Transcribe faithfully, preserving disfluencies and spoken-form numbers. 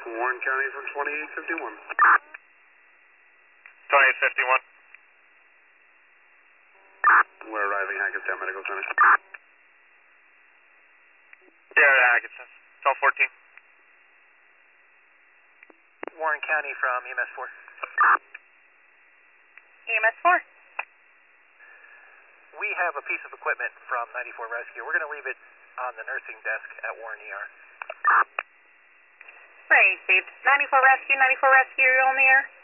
Warren County from twenty-eight fifty-one. twenty-eight fifty-one. We're arriving Hackensack Medical Center. Yeah, Hackensack. twelve fourteen. Warren County from E M S four. E M S four. We have a piece of equipment from ninety-four Rescue. We're going to leave it on the nursing desk at Warren E R. Right, Steve. ninety-four Rescue, ninety-four Rescue, you're on the air?